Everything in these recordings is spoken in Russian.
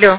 Алло.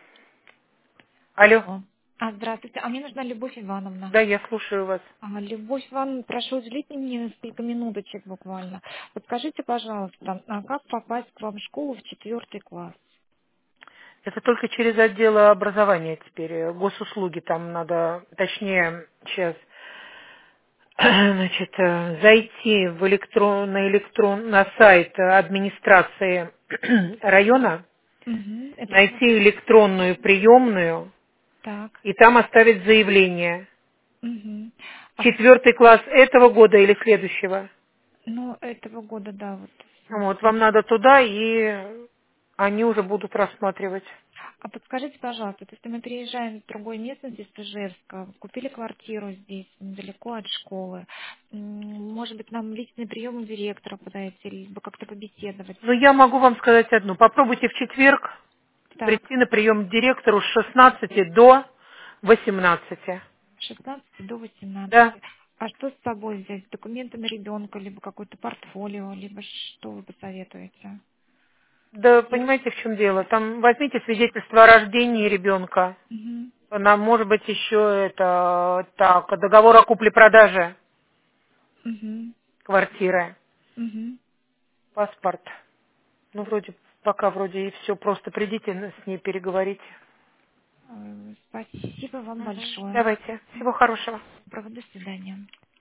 Алло. Здравствуйте. Мне нужна Любовь Ивановна. Да, я слушаю вас. Любовь Ивановна, прошу уделить мне несколько минуточек буквально. Подскажите, пожалуйста, как попасть к вам в школу в 4 класс? Это только через отдел образования теперь. Госуслуги там надо, точнее, сейчас, значит, зайти на сайт администрации района, Угу. Это найти электронную приемную так. и там оставить заявление. Угу. 4 класс этого года или следующего? Этого года, да, вот. Вот, вам надо туда, и они уже будут рассматривать. Подскажите, пожалуйста, то есть мы переезжаем в другой местности, из Ижевска, купили квартиру здесь, недалеко от школы. Может быть, нам личный прием у директора подойти, либо как-то побеседовать. Но я могу вам сказать одну. Попробуйте в четверг Так. прийти на прием к директору с 16 до 18. С 16 до 18. Да. А что с собой взять? Документы на ребенка, либо какое-то портфолио, либо что вы посоветуете? Да, понимаете, в чем дело? Там возьмите свидетельство о рождении ребенка. Угу. Нам, может быть, еще это так, договор о купле-продаже Угу. квартиры, Угу. паспорт. Ну, вроде, пока вроде и все. Просто придите с ней переговорите. Спасибо вам большое. Давайте. Всего хорошего. До свидания.